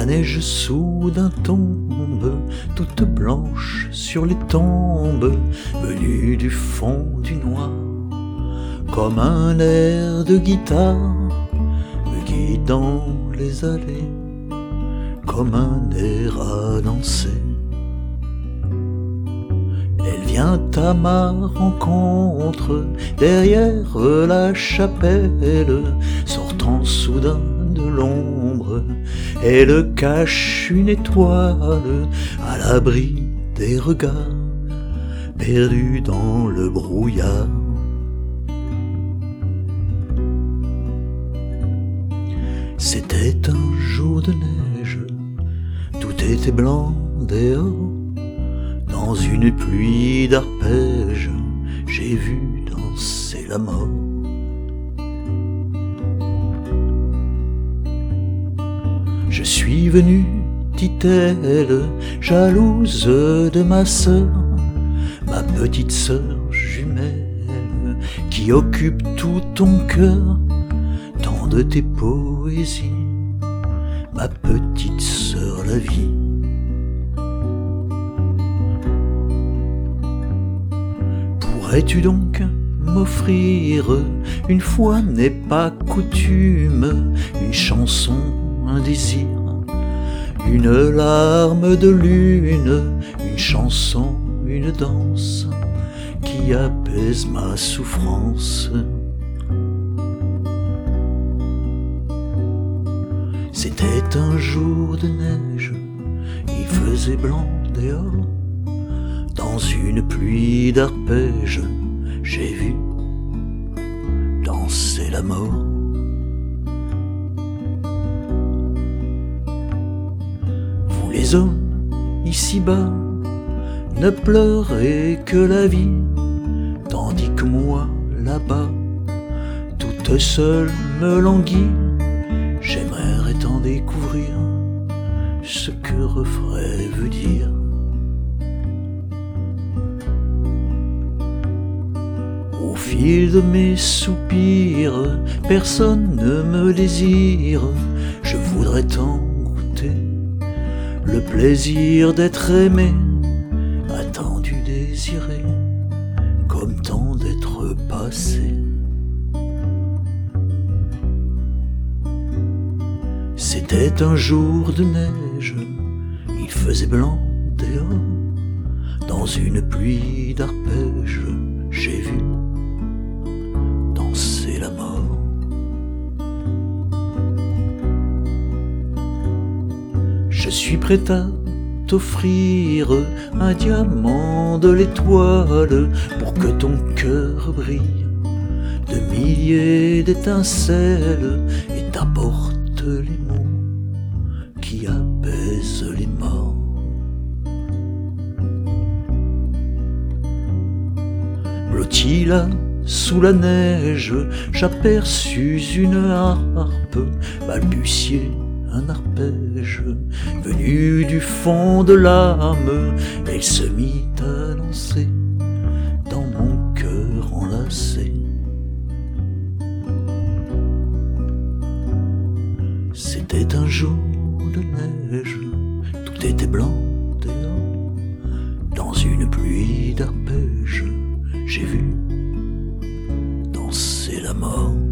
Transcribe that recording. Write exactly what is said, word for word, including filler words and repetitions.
neige soudain tombe, toute blanche sur les tombes, venue du fond du noir, comme un air de guitare, me guide dans les allées, comme un air à danser. Elle vient à ma rencontre, derrière la chapelle, sortant soudain de l'ombre, elle cache une étoile à l'abri des regards, perdus dans le brouillard. C'était un jour de neige, tout était blanc dehors. Dans une pluie d'arpèges, j'ai vu danser la mort. Je suis venue, dit-elle, jalouse de ma sœur, ma petite sœur jumelle, qui occupe tout ton cœur, tant de tes poésies, ma petite sœur la vie. Pourrais-tu donc m'offrir, une fois n'est pas coutume, une chanson, un désir, une larme de lune, une chanson, une danse qui apaise ma souffrance? C'était un jour de neige, il faisait blanc dehors. Dans une pluie d'arpèges, j'ai vu danser la mort. Vous les hommes, ici-bas, ne pleurez que la vie, tandis que moi, là-bas, toute seule me languit. J'aimerais tant découvrir ce que refrain veut dire. Au fil de mes soupirs, personne ne me désire. Je voudrais tant goûter le plaisir d'être aimé, attendu, désiré, comme tant d'être passé. C'était un jour de neige, il faisait blanc dehors. Dans une pluie d'arpèges, j'ai vu danser la mort. Je suis prêt à t'offrir un diamant de l'étoile pour que ton cœur brille de milliers d'étincelles et t'apporte les mots qui apaisent les morts. Blotti là, sous la neige, j'aperçus une harpe balbutier un arpège venu du fond de l'âme. Elle se mit à danser dans mon cœur enlacé. C'était un jour de neige, tout était blanc dehors. Dans une pluie d'arpèges, j'ai vu danser la mort.